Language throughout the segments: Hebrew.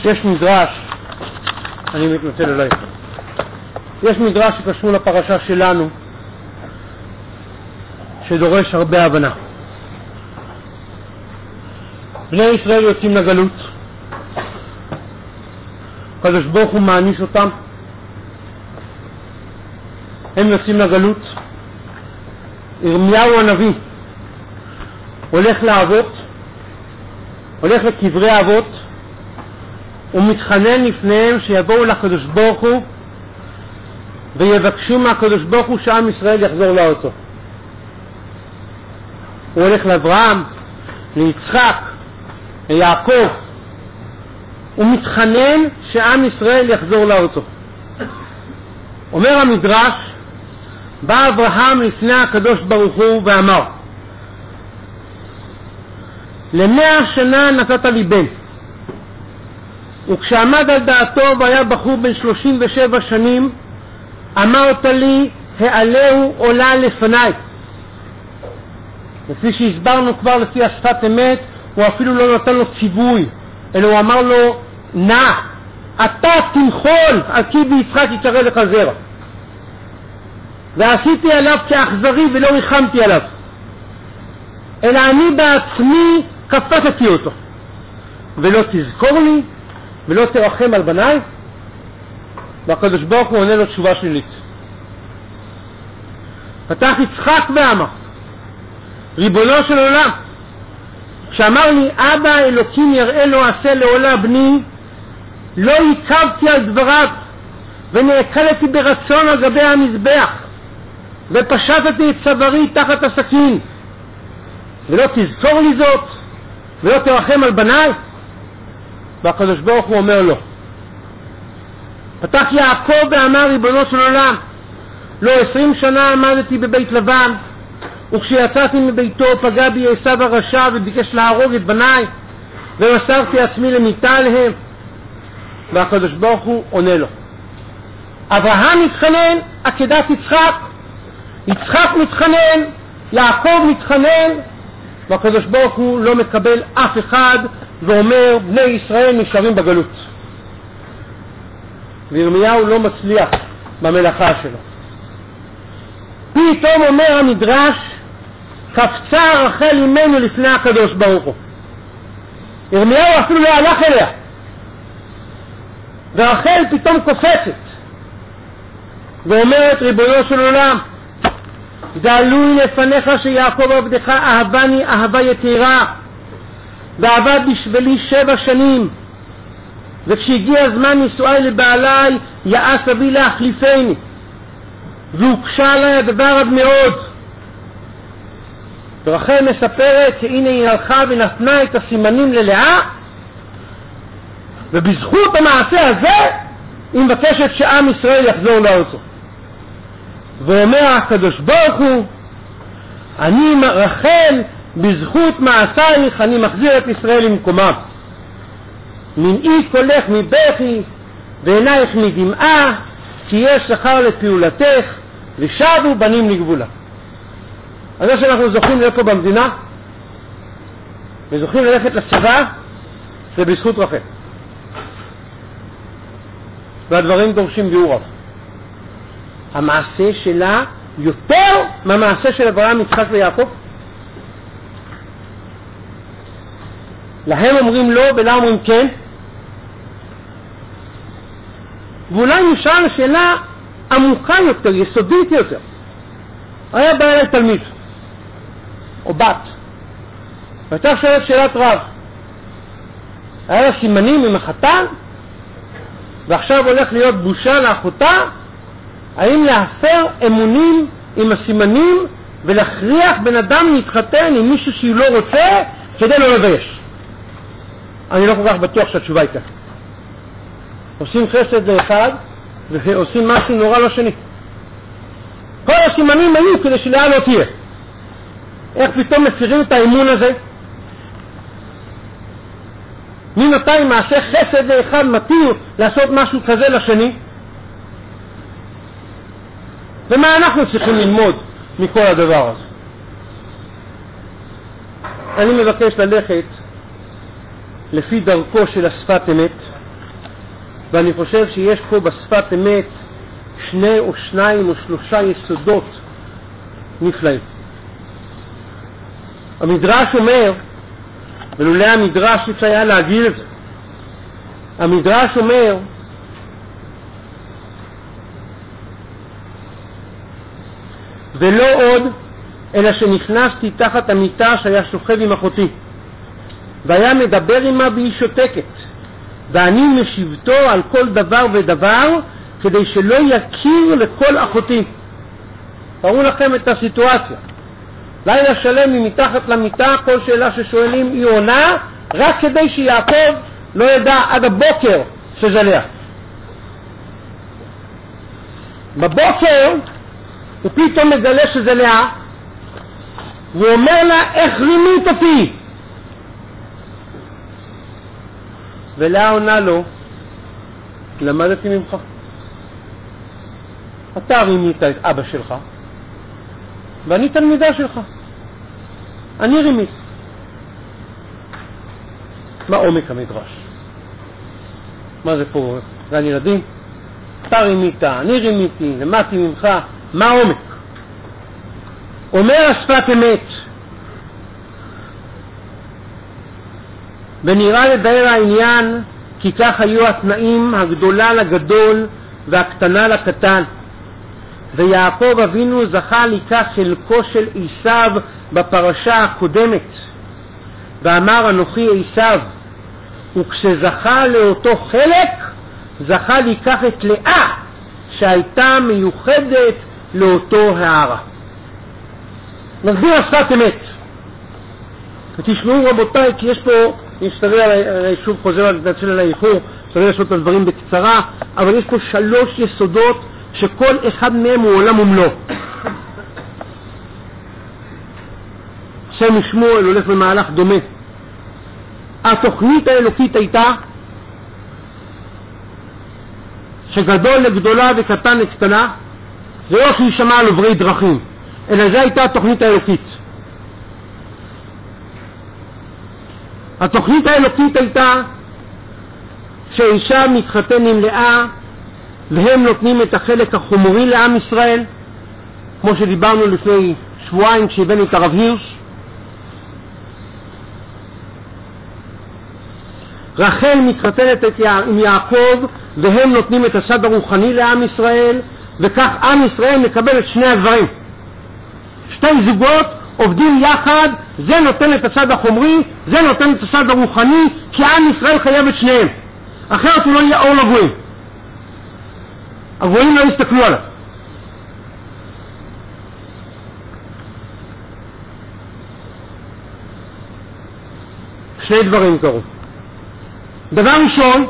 יש מדרש, אני מתנצל עליי, יש מדרש שקשור לפרשה שלנו שדורש הרבה הבנה. בני ישראל יוצאים לגלות, הקדוש ברוך הוא מעניש אותם, הם יוצאים לגלות. ירמיהו הנביא הולך לאבות, הולך לקברי אבות ומתחנן לפניהם שיבואו לקדוש ברוך הוא ויבקשו מהקדוש ברוך הוא שעם ישראל יחזור לארצו. הוא הולך לאברהם, ליצחק, ליעקב, הוא מתחנן שעם ישראל יחזור לארצו. אומר המדרש, בא אברהם לפני הקדוש ברוך הוא ואמר, 100 שנה נתת לי בן, וכשעמד על דעתו והיה בחור בן 37 שנים, אמרת לי, העלהו עולה לפניי. לפי שהסברנו כבר לפי השפת אמת, הוא אפילו לא נתן לו ציווי, אלא הוא אמר לו, נא, אתה תמחול על כי ביצחק יתראה לך זרע. ועשיתי עליו כאכזרי ולא ריחמתי עליו, אלא אני בעצמי כפתתי אותו. ולא תזכור לי ולא תרחם על בניי. והקדוש ברוך הוא עונה לו תשובה שלילית. פתח יצחק ואמר, ריבונו של עולם, כשאמר לי אבא אלוקים יראה לו עשה לעולה בני, לא עיכבתי על דבריו ונעקלתי ברצון על גבי המזבח ופשטתי את צווארי תחת הסכין. ולא תזכור לי זאת ולא תרחם על בניי. והקדוש ברוך הוא אומר לו, פתח יעקב ואמר, ריבונו של עולם, לא 20 שנה עמדתי בבית לבן, וכשיצאתי מביתו פגע בי עשיו הרשע וביקש להרוג את בניי, ומסרתי עצמי למיתה עליהם. והקדוש ברוך הוא עונה לו, אברהם מתחנן, עקדת יצחק, יצחק מתחנן, יעקב מתחנן, והקדוש ברוך הוא לא מקבל אף אחד ואומר בני ישראל נשארים בגלות. וירמיהו לא מצליח במלאכה שלו. פתאום אומר המדרש, קפצה רחל אימנו לפני הקדוש ברוך הוא. ירמיהו אפילו לא הלך אליה, ורחל פתאום קופצת ואומרת, ריבונו של עולם, גלוי לפניך שיעקב עבדך אהבני אהבה יתירה, ועבד בשבילי 7 שנים, וכשהגיע הזמן נישואי לבעלי יעש אבי להחליפני, והוקשה עלי הדבר עד מאוד. ורחל מספרת שהנה היא הלכה ונתנה את הסימנים ללאה, ובזכות המעשה הזה היא מבקשת שעם ישראל יחזור לארצו. ואומר הקדוש ברוך הוא, אני רחל, בזכות מעשייך אני מחזיר את ישראל למקומם. מנעי קולך מבכי ועינייך מדמעה, כי יש שכר לפעולתך ושבו בנים לגבולה. אז זה שאנחנו זוכים להיות פה במדינה וזוכים ללכת לצבא, זה בזכות רחל, והדברים דורשים ביאור רב. המעשה שלה יותר מהמעשה של אברהם, יצחק ויעקב. להם אומרים לא ולה אומרים כן. ואולי נשאל שאלה עמוקה יותר, יסודית יותר. היה בא אליי תלמיד או בת, והייתה שואלת שאלת רב, היה לה סימנים עם החתן ועכשיו הולך להיות בושה לאחותה, האם להפר אמונים עם הסימנים ולהכריח בן אדם להתחתן עם מישהו שהיא לא רוצה כדי לא לבייש? אני לא כל כך בטוח שהתשובה היא כך. עושים חסד לאחד ועושים משהו נורא לשני. כל הסימנים היו כדי שלאה לא תהיה. איך פתאום מפירים את האמון הזה? ממתי מעשה חסד לאחד מתיר לעשות משהו כזה לשני? ומה אנחנו צריכים ללמוד מכל הדבר הזה? אני מבקש ללכת לפי דרכו של השפת אמת, ואני חושב שיש פה בשפת אמת 2 או 2 או 3 יסודות נפלאים. המדרש אומר, ולולא המדרש אפשר היה להגיד את זה, המדרש אומר ולא עוד אלא שנכנסתי תחת המיטה שהיה שוכב עם אחותי והיה מדבר עמה והיא שותקת ואני משיבתו על כל דבר ודבר כדי שלא יכיר לכל אחותי. תראו לכם את הסיטואציה, לילה שלם היא מתחת למיטה, כל שאלה ששואלים היא עונה, רק כדי שיעקב לא ידע עד הבוקר שזה לאה. בבוקר הוא פתאום מגלה שזה לאה, והוא אומר לה, איך רימית אותי? ולאה עונה לו, למדתי ממך. אתה רימית את אבא שלך, ואני תלמידה שלך. אני רימית. מה עומק המדרש? מה זה פה? גן ילדים? אתה רימית, אני רימיתי, למדתי ממך. מה עומק? אומר השפת אמת, ונראה לבאר העניין כי כך היו התנאים, הגדולה לגדול והקטנה לקטן. ויעקב אבינו זכה לקח חלקו של עשיו בפרשה הקודמת, ואמר אנוכי עשיו, וכשזכה לאותו חלק זכה לקח את לאה שהייתה מיוחדת לאותו הערה. נסביר השפת אמת, ותשמעו רבותיי, כי יש פה, אני שוב חוזר להתנצל על האיחור, צריך לעשות את הדברים בקצרה, אבל יש פה 3 יסודות שכל אחד מהם הוא עולם ומלוא. שם שמואל הולך במהלך דומה. התוכנית האלוקית הייתה שגדול לגדולה וקטן לקטנה, זה לא שישמע על עוברי דרכים, אלא זו הייתה התוכנית האלוקית. התוכנית האלוקית הייתה שאישה מתחתן עם לאה, והם נותנים את החלק החומרי לעם ישראל, כמו שדיברנו לפני שבועיים כשהבאנו את הרב הירש. רחל מתחתנת עם יעקב, והם נותנים את הצד הרוחני לעם ישראל, וכך עם ישראל מקבל את שני הדברים. 2 זוגות עובדים יחד, זה נותן את הצד החומרי, זה נותן את הצד הרוחני, כי עם ישראל חייב את שניהם, אחרת הוא לא יהיה אור לגויים. הגויים לא יסתכלו עליו. שני דברים קרו. דבר ראשון,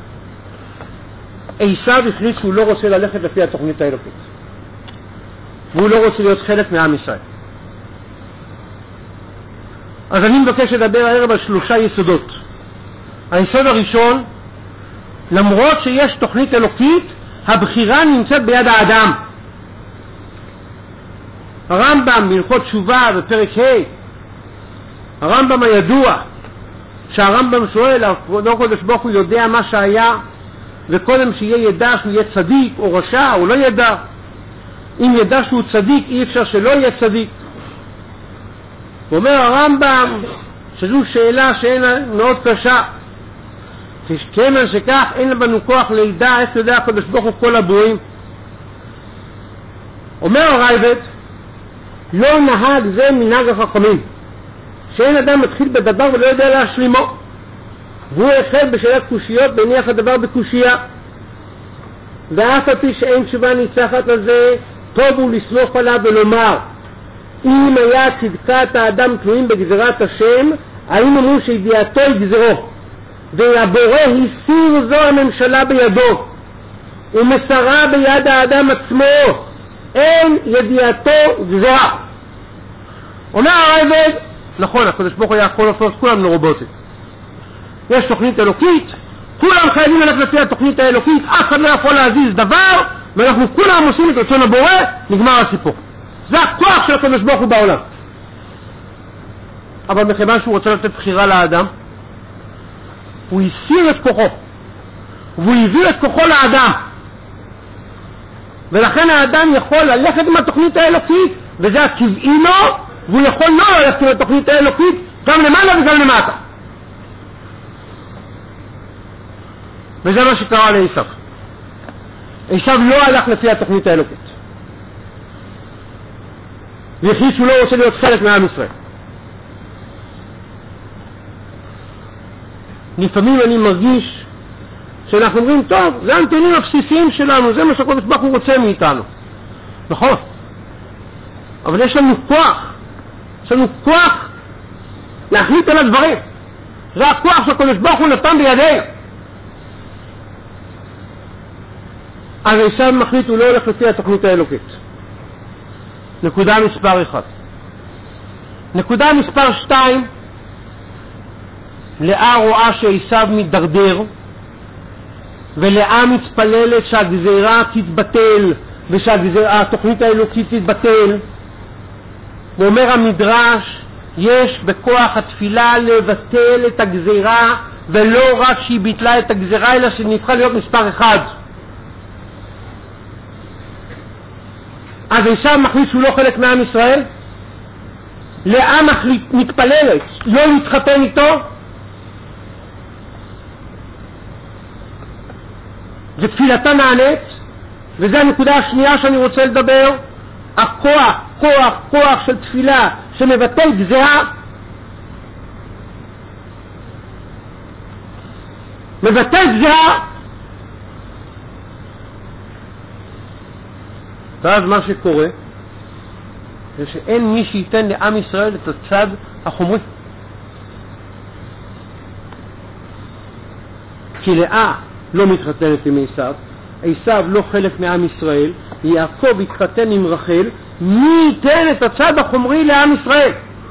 עשיו החליט שהוא לא רוצה ללכת לפי התוכנית האלוקית, והוא לא רוצה להיות חלק מעם ישראל. אז אני מבקש לדבר הערב על 3 יסודות. היסוד הראשון, למרות שיש תוכנית אלוקית, הבחירה נמצאת ביד האדם. הרמב"ם בהלכות תשובה בפרק ה', הרמב"ם הידוע, שהרמב"ם שואל, הקדוש ברוך הוא יודע מה שהיה, וקודם שיהיה ידע שהוא יהיה צדיק או רשע, הוא לא ידע. אם ידע שהוא צדיק, אי אפשר שלא יהיה צדיק. הוא אומר הרמב"ם שזו שאלה שאינה מאוד קשה, כיוון שכך אין בנו כוח לידע איך יודע הקדוש ברוך הוא כל הברואים. אומר הרייבד, לא נהג זה מנהג החכמים, שאין אדם מתחיל בדבר ולא יודע להשלימו, והוא החל בשאלת קושיות והניח הדבר בקושייה, ואף על פי שאין תשובה ניצחת על זה, טוב הוא לסמוך עליו ולומר, אם היה צדקת האדם תלויים בגזירת השם, היינו אומרים שידיעתו היא גזירו, והבורא הסיר זו הממשלה בידו, ומסרה ביד האדם עצמו, אין ידיעתו גזירה. אומר הרייבד, נכון, הקדוש ברוך הוא יכול לעשות, כולם לא רובוטים. יש תוכנית אלוקית, כולם חייבים ללכת לפי התוכנית האלוקית, אף אחד לא יכול להזיז דבר, ואנחנו כולם עושים את רצון הבורא, נגמר הסיפור. זה הכוח של הקדוש ברוך הוא בעולם. אבל מכיוון שהוא רוצה לתת בחירה לאדם, הוא הסיר את כוחו. והוא הביא את כוחו לאדם. ולכן האדם יכול ללכת עם התוכנית האלוקית, וזה הטבעי לו, והוא יכול לא ללכת עם התוכנית האלוקית, גם למעלה וגם למטה. וזה מה שקרה לעשו. עשו לא הלך לפי התוכנית האלוקית. והחליט שהוא לא רוצה להיות חלק מעם ישראל. לפעמים אני מרגיש שאנחנו אומרים, טוב, זה הנתונים הבסיסיים שלנו, זה מה שהקדוש ברוך הוא רוצה מאיתנו. נכון. אבל יש לנו כוח. יש לנו כוח להחליט על הדברים. זה הכוח שהקדוש ברוך הוא נתן בידינו. אז עשו מחליט, הוא לא הולך לפי התוכנית האלוקית. נקודה מספר 1. נקודה מספר 2, לאה רואה שעשו מתדרדר, ולאה מתפללת שהגזירה תתבטל, ושהתוכנית האלוקית תתבטל. ואומר המדרש, יש בכוח התפילה לבטל את הגזירה, ולא רק שהיא ביטלה את הגזירה, אלא שנפחה להיות מספר 1. אז עשו מחליט שהוא לא חלק מעם ישראל, לאה מתפללת לא להתחתן איתו, ותפילתה נענית, וזו הנקודה השנייה שאני רוצה לדבר. כוח של תפילה שמבטל גזירה, מבטל גזירה. ואז מה שקורה זה שאין מי שייתן לעם ישראל את הצד החומרי, כי לאה לא מתחתנת עם עשו, עשו לא חלק מעם ישראל, יעקב התחתן עם רחל, מי ייתן את הצד החומרי לעם ישראל?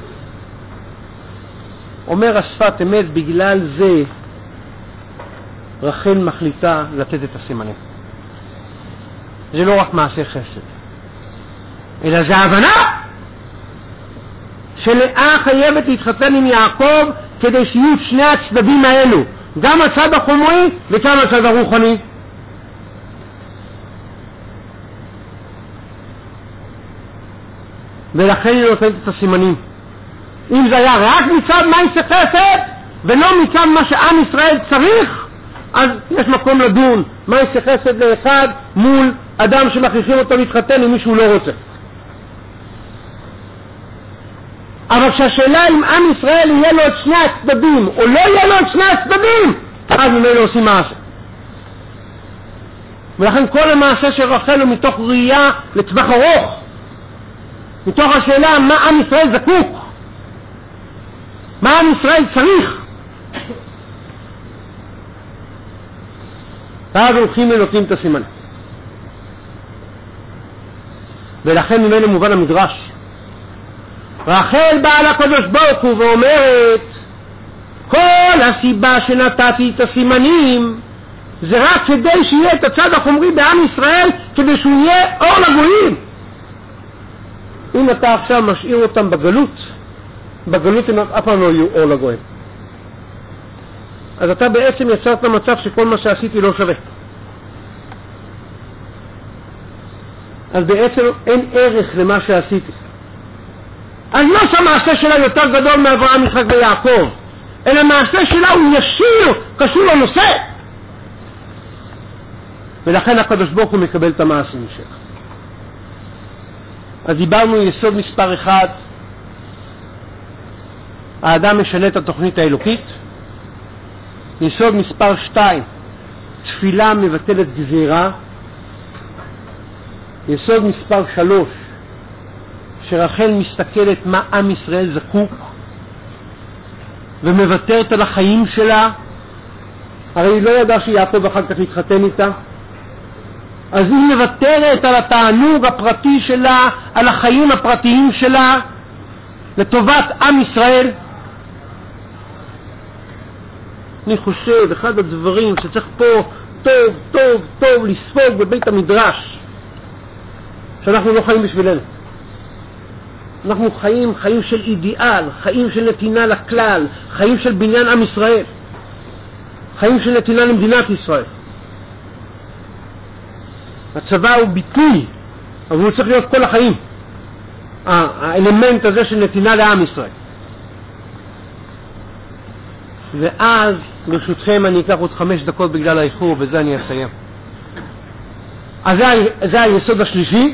אומר השפת אמת, בגלל זה רחל מחליטה לתת את הסימנים. זה לא רק מעשה חסד, אלא זה ההבנה שלאה חייבת להתחתן עם יעקב כדי שיהיו שני הצדדים האלו, גם הצד החומרי וגם הצד הרוחני. ולכן היא נותנת את הסימנים. אם זה היה רק מצד מעשה חסד ולא מצד מה שעם ישראל צריך, אז יש מקום לדון מעשה חסד לאחד מול אדם שמכריחים אותו להתחתן עם מישהו לא רוצה. אבל כשהשאלה אם עם ישראל יהיה לו את שני הצדדים או לא יהיה לו את שני הצדדים, אז ממנו עושים מעשה. ולכן כל המעשה של רחל הוא מתוך ראייה לטווח ארוך, מתוך השאלה מה עם ישראל זקוק, מה עם ישראל צריך. ואז הולכים ונותנים את הסימן. ולכן ממנו מובן המדרש, רחל באה לקדוש ברוך הוא ואומרת, כל הסיבה שנתתי את הסימנים זה רק כדי שיהיה את הצד החומרי בעם ישראל, כדי שהוא יהיה אור לגויים. אם אתה עכשיו משאיר אותם בגלות הם אף פעם לא יהיו אור לגויים. אז אתה בעצם יצרת מצב שכל מה שעשיתי לא שווה. אז בעצם אין ערך למה שעשיתי. אז לא שהמעשה שלה יותר גדול מאברהם, יצחק ויעקב, אלא המעשה שלה הוא ישיר, קשור לנושא. ולכן הקדוש ברוך הוא מקבל את המעשים שלה. אז דיברנו יסוד מספר 1, האדם משנה את התוכנית האלוקית. יסוד מספר 2, תפילה מבטלת גזירה. יסוד מספר 3, שרחל מסתכלת מה עם ישראל זקוק ומוותרת על החיים שלה. הרי היא לא ידעה שיעקב אחר כך להתחתן איתה, אז היא מוותרת על התענוג הפרטי שלה, על החיים הפרטיים שלה, לטובת עם ישראל. אני חושב, אחד הדברים שצריך פה טוב טוב טוב לספוג בבית המדרש, שאנחנו לא חיים בשבילנו. אנחנו חיים של אידיאל, חיים של נתינה לכלל, חיים של בניין עם ישראל, חיים של נתינה למדינת ישראל. הצבא הוא ביטוי, אבל הוא צריך להיות כל החיים. האלמנט הזה של נתינה לעם ישראל. ואז ברשותכם אני אקח עוד 5 דקות בגלל האיחור, וזה אני אסיים. אז זה היסוד השלישי,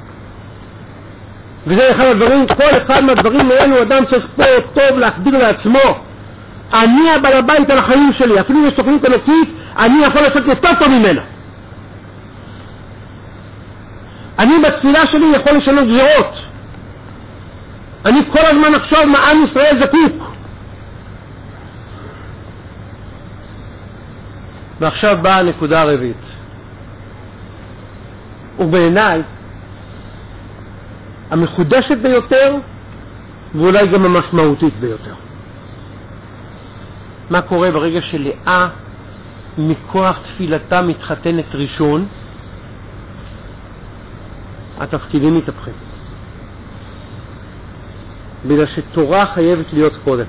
וזה אחד הדברים, כל אחד מהדברים האלו אדם צריך פה טוב להחדיר לעצמו. אני הבעל הבית על החיים שלי, אפילו יש תוכנית אלוקית, אני יכול לעשות יותר טוב ממנה. אני בתפילה שלי יכול לשנות גזירות. אני כל הזמן אחשוב מה עם ישראל זקוק. ועכשיו באה הנקודה הרביעית, ובעיניי המחודשת ביותר ואולי גם המשמעותית ביותר. מה קורה ברגע שלאה מכוח תפילתה מתחתנת ראשון? התפקידים מתהפכים, בגלל שתורה חייבת להיות קודם.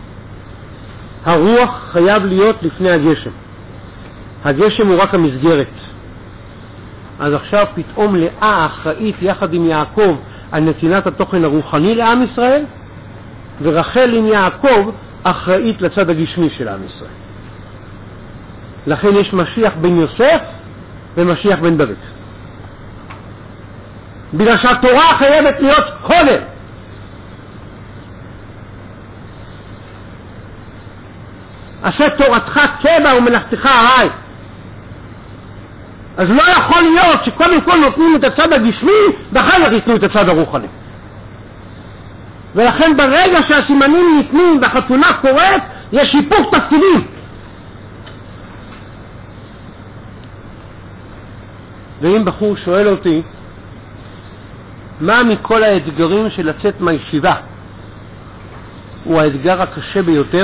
הרוח חייב להיות לפני הגשם. הגשם הוא רק המסגרת. אז עכשיו פתאום לאה אחראית יחד עם יעקב על נתינת התוכן הרוחני לעם ישראל, ורחל עם יעקב אחראית לצד הגשמי של עם ישראל. לכן יש משיח בן יוסף ומשיח בן דוד, בגלל שהתורה חייבת להיות קודם. עשה תורתך קבע ומלאכתך ארעי. אז לא יכול להיות שקודם כל נותנים את הצד הגשמי ואחר כך ייתנו את הצד הרוחני. ולכן ברגע שהסימנים ניתנים והחתונה קורית, יש היפוך תפקידים. ואם בחור שואל אותי מה מכל האתגרים של לצאת מהישיבה הוא האתגר הקשה ביותר,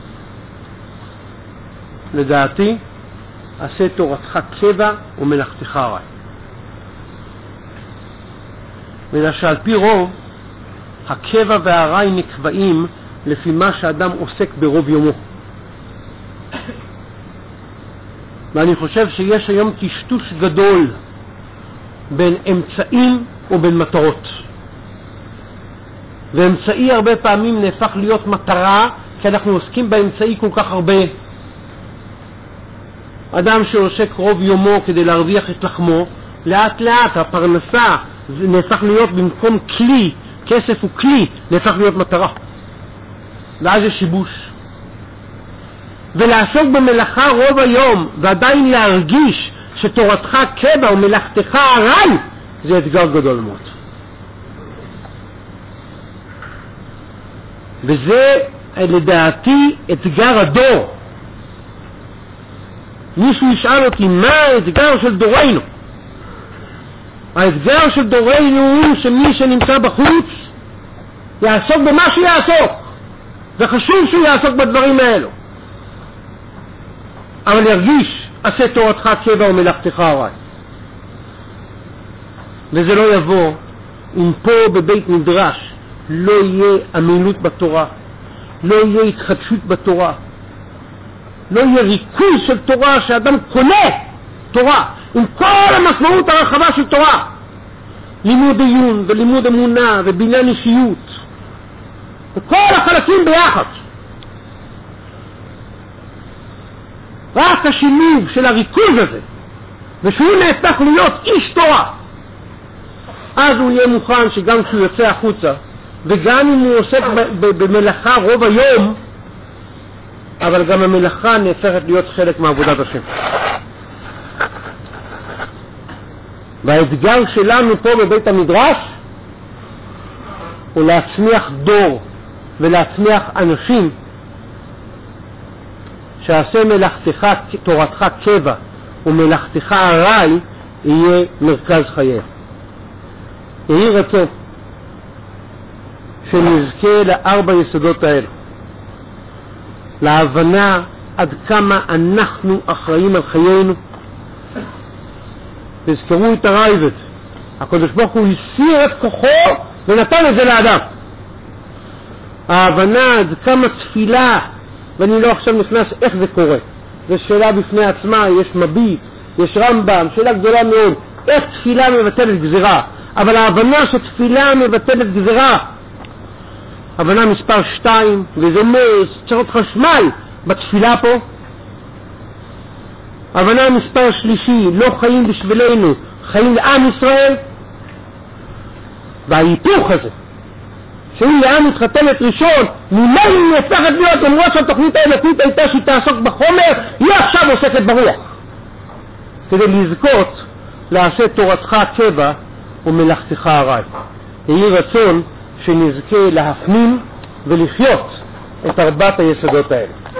לדעתי עשה תורתך קבע ומלאכתך ארעי. בגלל שעל פי רוב הקבע והארעי נקבעים לפי מה שאדם עוסק ברוב יומו. ואני חושב שיש היום טשטוש גדול בין אמצעים ובין מטרות. ואמצעי הרבה פעמים נהפך להיות מטרה, כי אנחנו עוסקים באמצעי כל כך הרבה. אדם שעוסק רוב יומו כדי להרוויח את לחמו, לאט לאט הפרנסה נהפך להיות במקום כלי, כסף הוא כלי, נהפך להיות מטרה. ואז יש שיבוש. ולעסוק במלאכה רוב היום ועדיין להרגיש שתורתך קבע ומלאכתך ארעי, זה אתגר גדול מאוד. וזה לדעתי אתגר הדור. מישהו ישאל אותי מה האתגר של דורנו. האתגר של דורנו הוא שמי שנמצא בחוץ יעסוק במה שיעסוק, וחשוב שהוא יעסוק בדברים האלו, אבל ירגיש עשה תורתך קבע ומלאכתך ארעי. וזה לא יבוא אם פה בבית מדרש לא יהיה אמינות בתורה, לא יהיה התחדשות בתורה, לא יהיה ריכוז של תורה, שאדם קונה תורה עם כל המשמעות הרחבה של תורה, לימוד עיון ולימוד אמונה ובניין אישיות וכל החלקים ביחד. רק השילוב של הריכוז הזה, ושהוא נהפך להיות איש תורה, אז הוא יהיה מוכן שגם כשהוא יוצא החוצה, וגם אם הוא עוסק במלאכה רוב היום, אבל גם המלאכה נהפכת להיות חלק מעבודת השם. והאתגר שלנו פה בבית המדרש הוא להצמיח דור ולהצמיח אנשים שעשה מלאכתך, תורתך קבע ומלאכתך ארעי יהיה מרכז חייה. יהי רצון שנזכה לארבע יסודות האלה, להבנה עד כמה אנחנו אחראים על חיינו. תזכרו את הרייבד, הקדוש ברוך הוא הסיר את כוחו ונתן את זה לאדם. ההבנה עד כמה תפילה, ואני לא עכשיו נכנס איך זה קורה, זו שאלה בפני עצמה, יש מביט, יש רמב"ם, שאלה גדולה מאוד, איך תפילה מבטלת גזירה, אבל ההבנה שתפילה מבטלת גזירה, הבנה מספר 2, וזה אומר צריך להיות חשמל בתפילה פה. הבנה מספר 3, לא חיים בשבילנו, חיים לעם ישראל. וההיפוך הזה, שאם לעם מתחתנת ראשון, ממה היא נהפכת להיות, למרות שהתוכנית האלוקית הייתה שהיא תעסוק בחומר, היא עכשיו עוסקת ברוח. כדי לזכות לעשה תורתך קבע ומלאכתך ארעי. יהי רצון שנזכה להפנים ולחיות את 4 היסודות האלה.